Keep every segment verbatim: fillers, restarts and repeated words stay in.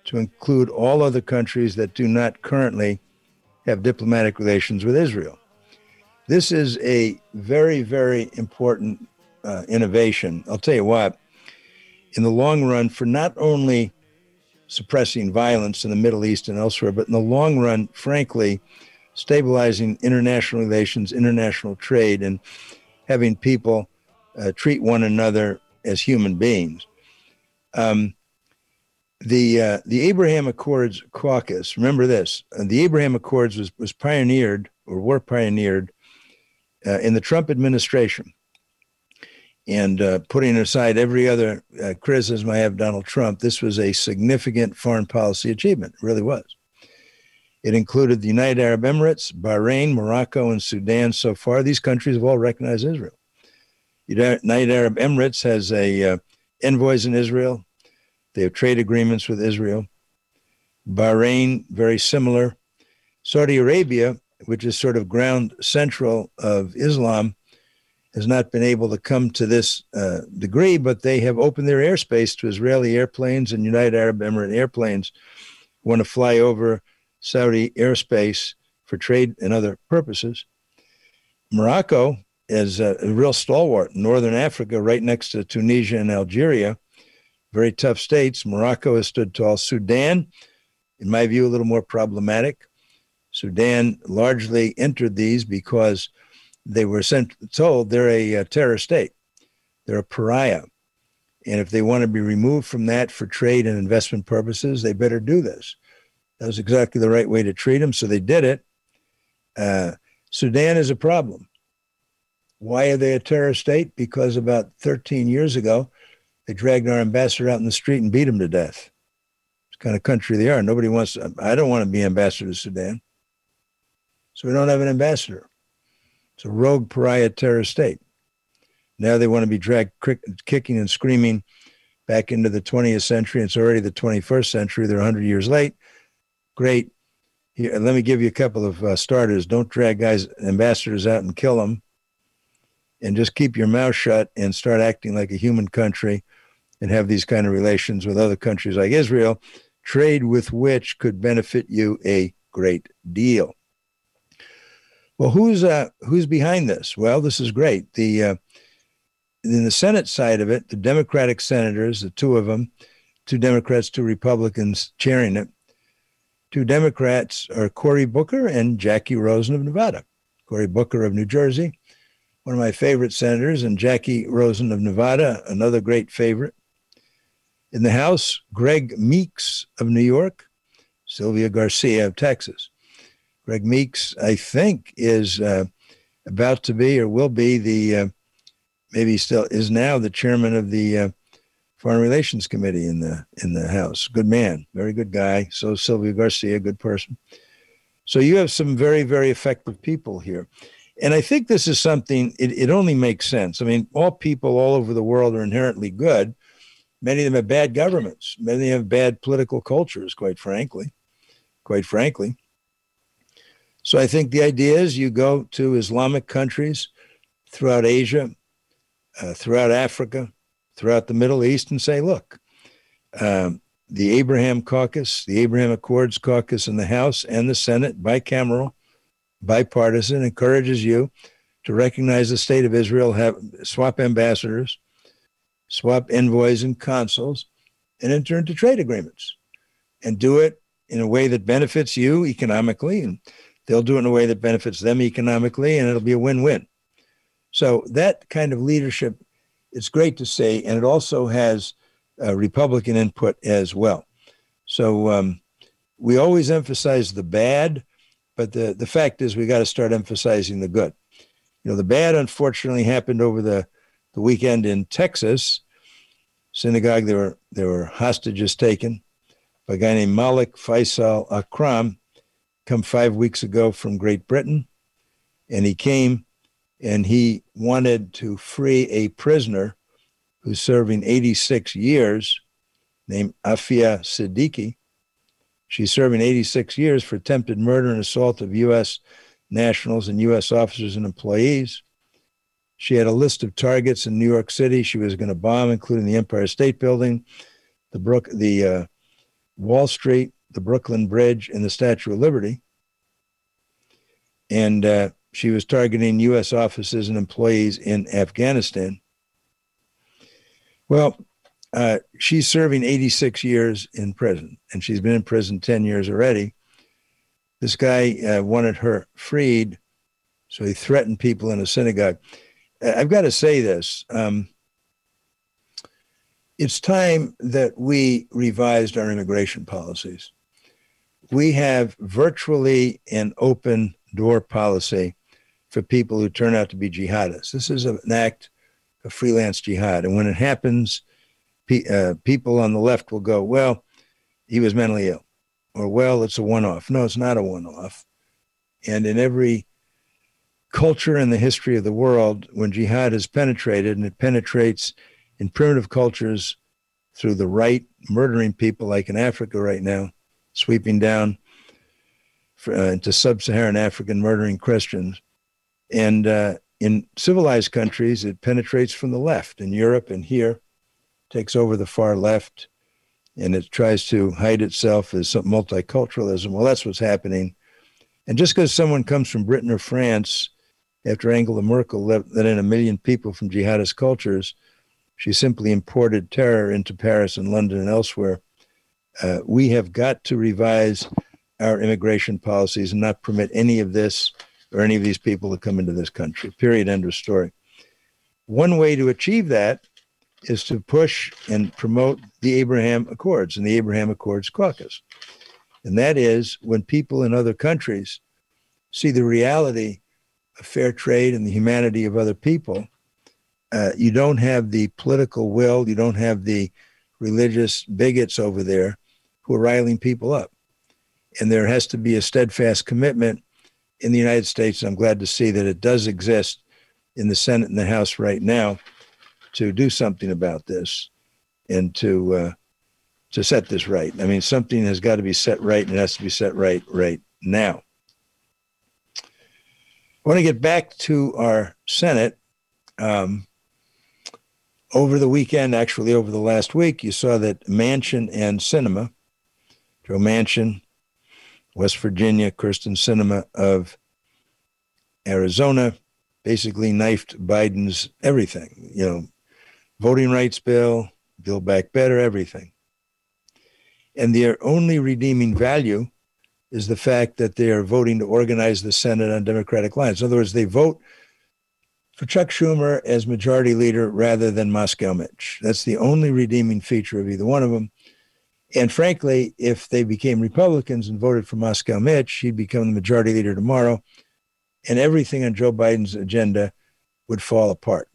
to include all other countries that do not currently have diplomatic relations with Israel. This is a very, very important uh, innovation. I'll tell you what, in the long run, for not only suppressing violence in the Middle East and elsewhere, but in the long run, frankly, stabilizing international relations, international trade, and having people uh, treat one another as human beings. Um, the uh, the Abraham Accords caucus, remember this, uh, the Abraham Accords was, was pioneered or were pioneered uh, in the Trump administration. And uh, putting aside every other uh, criticism I have of Donald Trump, this was a significant foreign policy achievement. It really was. It included the United Arab Emirates, Bahrain, Morocco, and Sudan. So far, these countries have all recognized Israel. United Arab Emirates has a uh, envoys in Israel. They have trade agreements with Israel. Bahrain, very similar. Saudi Arabia, which is sort of ground central of Islam, has not been able to come to this uh, degree, but they have opened their airspace to Israeli airplanes and United Arab Emirates airplanes who want to fly over Saudi airspace for trade and other purposes. Morocco is a, a real stalwart in northern Africa, right next to Tunisia and Algeria. Very tough states. Morocco has stood tall. Sudan, in my view, a little more problematic. Sudan largely entered these because they were sent, told they're a, a terror state. They're a pariah. And if they want to be removed from that for trade and investment purposes, they better do this. That was exactly the right way to treat them, so they did it. Uh, Sudan is a problem. Why are they a terror state? Because about thirteen years ago, they dragged our ambassador out in the street and beat him to death. It's the kind of country they are. Nobody wants to, I don't want to be ambassador to Sudan. So we don't have an ambassador. It's a rogue pariah terror state. Now they want to be dragged kicking and screaming back into the twentieth century. It's already the twenty-first century. They're one hundred years late. Great. Here, let me give you a couple of uh, starters. Don't drag guys, ambassadors out and kill them. And just keep your mouth shut and start acting like a human country and have these kind of relations with other countries like Israel, trade with which could benefit you a great deal. Well, who's uh, who's behind this? Well, this is great. The uh, in the Senate side of it, the Democratic senators, the two of them, two Democrats, two Republicans chairing it. Two Democrats are Cory Booker and Jackie Rosen of Nevada. Cory Booker of New Jersey, one of my favorite senators, and Jackie Rosen of Nevada, another great favorite. In the House, Greg Meeks of New York, Sylvia Garcia of Texas. Greg Meeks, I think, is uh, about to be or will be the, uh, maybe still is now the chairman of the uh, Foreign Relations Committee in the in the House. Good man, very good guy. So Sylvia Garcia, good person. So you have some very, very effective people here. And I think this is something, it, it only makes sense. I mean, all people all over the world are inherently good. Many of them have bad governments. Many of them have bad political cultures, quite frankly, quite frankly. So I think the idea is you go to Islamic countries throughout Asia, uh, throughout Africa, throughout the Middle East, and say, look, um, the Abraham Caucus, the Abraham Accords Caucus in the House and the Senate, bicameral, bipartisan, encourages you to recognize the state of Israel, have swap ambassadors, swap envoys and consuls, and enter into trade agreements and do it in a way that benefits you economically, and they'll do it in a way that benefits them economically, and it'll be a win-win. So that kind of leadership, it's great to see, and it also has uh, Republican input as well. So um, we always emphasize the bad, but the, the fact is we got to start emphasizing the good. You know, the bad, unfortunately, happened over the, the weekend in Texas. Synagogue, there were, there were hostages taken by a guy named Malik Faisal Akram, come five weeks ago from Great Britain. And he came and he wanted to free a prisoner who's serving eighty-six years, named Afia Siddiqui. She's serving eighty-six years for attempted murder and assault of U S nationals and U S officers and employees. She had a list of targets in New York City she was going to bomb, including the Empire State Building, the Brook, the uh, Wall Street, the Brooklyn Bridge, and the Statue of Liberty. And uh, she was targeting U S offices and employees in Afghanistan. Well, uh, she's serving eighty-six years in prison, and she's been in prison ten years already. This guy uh, wanted her freed, so he threatened people in a synagogue. I've got to say this. Um, it's time that we revised our immigration policies. We have virtually an open door policy for people who turn out to be jihadists. This is an act of freelance jihad. And when it happens, pe- uh, people on the left will go, well, he was mentally ill. Or, well, it's a one-off. No, it's not a one-off. And in every culture in the history of the world, when jihad has penetrated, and it penetrates in primitive cultures through the right, murdering people like in Africa right now, sweeping down for, uh, into sub-Saharan Africa, murdering Christians. And uh, in civilized countries, it penetrates from the left. In Europe and here, takes over the far left, and it tries to hide itself as some multiculturalism. Well, that's what's happening. And just because someone comes from Britain or France, after Angela Merkel let, let in a million people from jihadist cultures, she simply imported terror into Paris and London and elsewhere. Uh, we have got to revise our immigration policies and not permit any of this or any of these people to come into this country, period, end of story. One way to achieve that is to push and promote the Abraham Accords and the Abraham Accords Caucus. And that is when people in other countries see the reality of fair trade and the humanity of other people, uh, you don't have the political will, you don't have the religious bigots over there who are riling people up. And there has to be a steadfast commitment in the United States. I'm glad to see that it does exist in the Senate and the House right now to do something about this and to uh, to set this right. I mean, something has got to be set right, and it has to be set right right now. I want to get back to our Senate. Um, over the weekend, actually over the last week, you saw that Manchin and Sinema, Joe Manchin, West Virginia, Kirsten Sinema of Arizona, basically knifed Biden's everything, you know, voting rights bill, Build Back Better, everything. And their only redeeming value is the fact that they are voting to organize the Senate on Democratic lines. In other words, they vote for Chuck Schumer as majority leader rather than Moscow Mitch. That's the only redeeming feature of either one of them. And frankly, if they became Republicans and voted for Moscow Mitch, he'd become the majority leader tomorrow, and everything on Joe Biden's agenda would fall apart.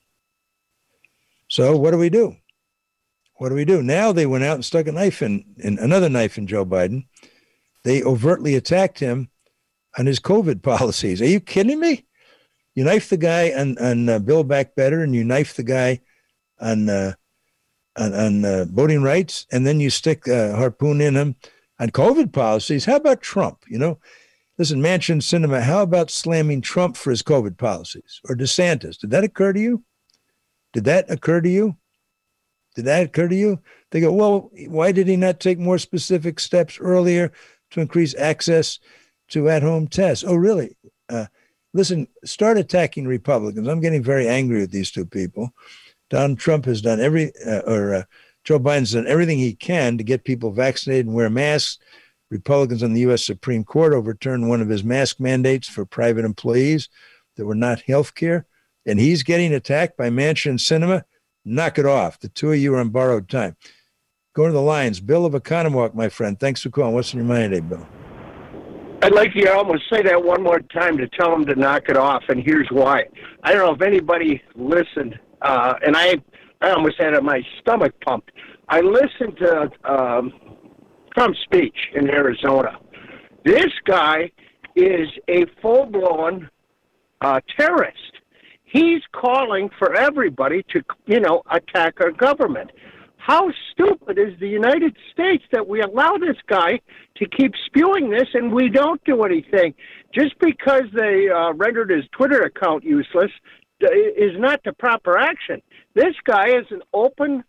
So what do we do? What do we do? Now they went out and stuck a knife in, in another knife in Joe Biden. They overtly attacked him on his COVID policies. Are you kidding me? You knife the guy on, on uh, Build Back Better, and you knife the guy on uh, on, on uh, voting rights, and then you stick a harpoon in him on COVID policies. How about Trump? You know, listen, Manchin, Sinema, how about slamming Trump for his COVID policies, or DeSantis? Did that occur to you? Did that occur to you? Did that occur to you? They go, well, why did he not take more specific steps earlier to increase access to at-home tests? Oh, really? Uh, listen, start attacking Republicans. I'm getting very angry with these two people. Donald Trump has done every, uh, or uh, Joe Biden's done everything he can to get people vaccinated and wear masks. Republicans on the U S Supreme Court overturned one of his mask mandates for private employees that were not health care. And he's getting attacked by Manchin and Sinema. Knock it off. The two of you are on borrowed time. Go to the lines. Bill of Economowoc, my friend. Thanks for calling. What's in your mind today, Bill? I'd like you to almost say that one more time to tell them to knock it off, and here's why. I don't know if anybody listened, uh, and I, I almost had my stomach pumped. I listened to um, Trump's speech in Arizona. This guy is a full-blown uh, terrorist. He's calling for everybody to, you know, attack our government. How stupid is the United States that we allow this guy to keep spewing this and we don't do anything? Just because they uh, rendered his Twitter account useless is not the proper action. This guy is an open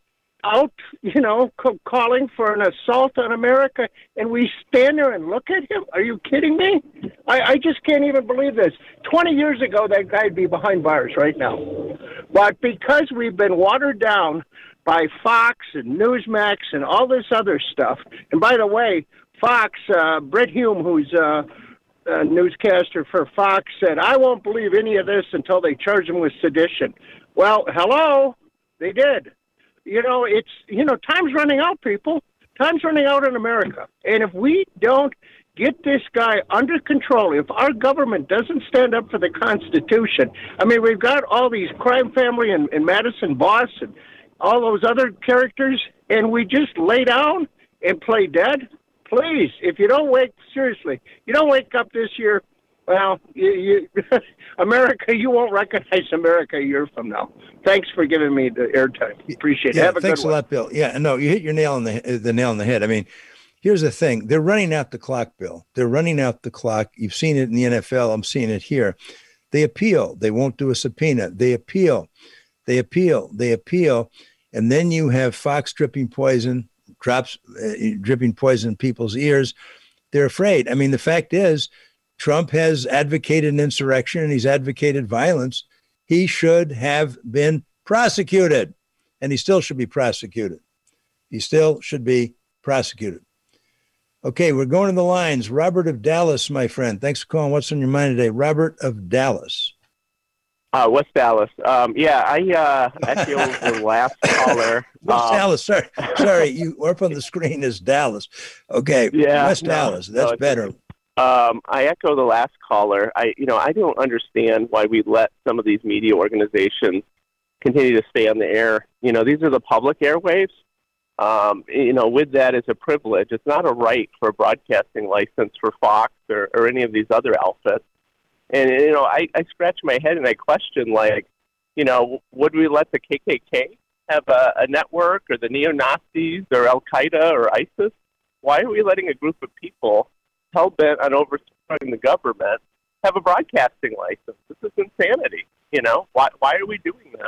out, you know, c- calling for an assault on America, and we stand there and look at him? Are you kidding me? I, I just can't even believe this. twenty years ago, that guy'd be behind bars right now. But because we've been watered down by Fox and Newsmax and all this other stuff, and by the way, Fox, uh, Brett Hume, who's uh, a newscaster for Fox, said, I won't believe any of this until they charge him with sedition. Well, hello, they did. You know, it's, you know, time's running out, people. Time's running out in America. And if we don't get this guy under control, if our government doesn't stand up for the Constitution, I mean, we've got all these crime family and, and Madison Boss and all those other characters, and we just lay down and play dead. Please, if you don't wake, seriously, you don't wake up this year, well, you, you, America, you won't recognize America a year from now. Thanks for giving me the airtime. Appreciate it. Yeah, Have a thanks good a one. lot, Bill. Yeah, no, you hit your nail on the the nail on the head. I mean, here's the thing: they're running out the clock, Bill. They're running out the clock. You've seen it in the N F L. I'm seeing it here. They appeal. They won't do a subpoena. They appeal. They appeal. They appeal, and then you have Fox dripping poison, drops uh, dripping poison in people's ears. They're afraid. I mean, the fact is, Trump has advocated an insurrection and he's advocated violence. He should have been prosecuted, and he still should be prosecuted. He still should be prosecuted. Okay, we're going to the lines. Robert of Dallas, my friend. Thanks for calling. What's on your mind today? Robert of Dallas. Uh, West Dallas. Um, yeah, I uh, echo the last caller. West um, Dallas. Sorry, sorry. You were up on the screen as Dallas. Okay, yeah, West no, Dallas. That's no, better. Um, I echo the last caller. I, you know, I don't understand why we let some of these media organizations continue to stay on the air. You know, these are the public airwaves. Um, you know, with that is a privilege. It's not a right for a broadcasting license for Fox or, or any of these other outfits. And, you know, I, I scratch my head and I question, like, you know, would we let the K K K have a, a network, or the neo-Nazis or Al-Qaeda or ISIS? Why are we letting a group of people hell-bent on overthrowing the government have a broadcasting license? This is insanity, you know? Why, why are we doing this?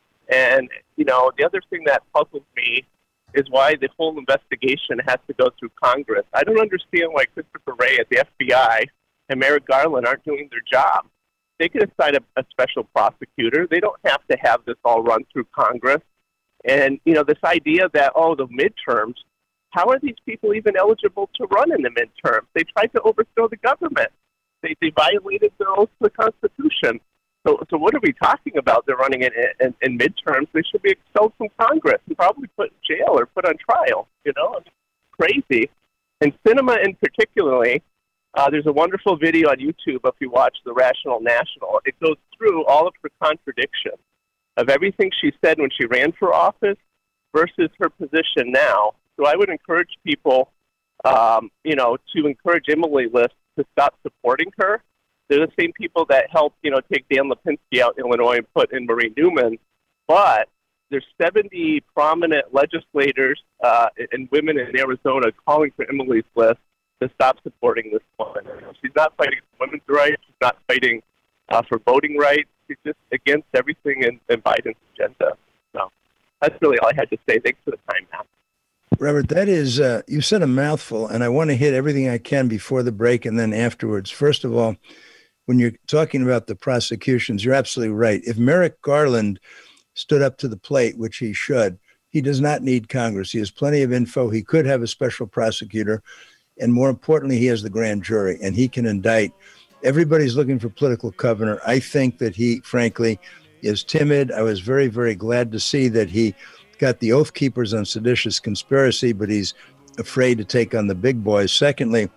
And, you know, the other thing that puzzles me is why the whole investigation has to go through Congress. I don't understand why Christopher Wray at the F B I and Merrick Garland aren't doing their job. They could assign a, a special prosecutor. They don't have to have this all run through Congress. And, you know, this idea that, oh, the midterms, how are these people even eligible to run in the midterms? They tried to overthrow the government. They, they violated their oath to the Constitution. So, so what are we talking about? They're running in, in, in midterms. They should be expelled from Congress and probably put in jail or put on trial. You know, it's crazy. And Sinema in particularly, uh, there's a wonderful video on YouTube if you watch The Rational National. It goes through all of her contradictions of everything she said when she ran for office versus her position now. So I would encourage people, um, you know, to encourage Emily List to stop supporting her. They're the same people that helped, you know, take Dan Lipinski out in Illinois and put in Marie Newman. But there's seventy prominent legislators uh, and women in Arizona calling for Emily's List to stop supporting this woman. She's not fighting for women's rights. She's not fighting uh, for voting rights. She's just against everything in, in Biden's agenda. So that's really all I had to say. Thanks for the time, Matt. Robert, that is, uh, you said a mouthful, and I want to hit everything I can before the break and then afterwards. First of all, when you're talking about the prosecutions, you're absolutely right. If Merrick Garland stood up to the plate, which he should, he does not need Congress. He has plenty of info. He could have a special prosecutor. And more importantly, he has the grand jury, and he can indict. Everybody's looking for political cover. I think that he, frankly, is timid. I was very, very glad to see that he got the Oath Keepers on seditious conspiracy, but he's afraid to take on the big boys. Secondly,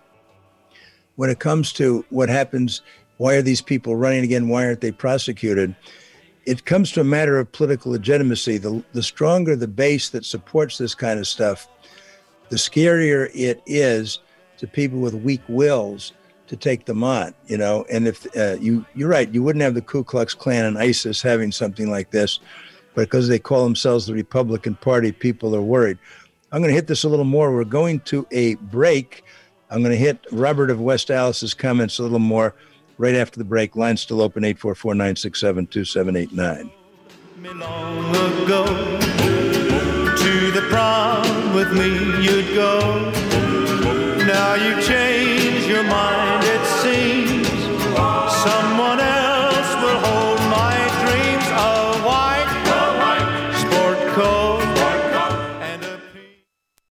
when it comes to what happens, why are these people running again? Why aren't they prosecuted? It comes to a matter of political legitimacy. The, the stronger the base that supports this kind of stuff, the scarier it is to people with weak wills to take them on, you know. And if uh, you, you're right, you wouldn't have the Ku Klux Klan and ISIS having something like this, but because they call themselves the Republican Party, people are worried. I'm going to hit this a little more. We're going to a break. I'm going to hit Robert of West Dallas's comments a little more right after the break. Line's still open, eight four four, nine six seven, two seven eight nine. Me long ago, To the prom with me you'd go. Now you've changed your mind, it seems.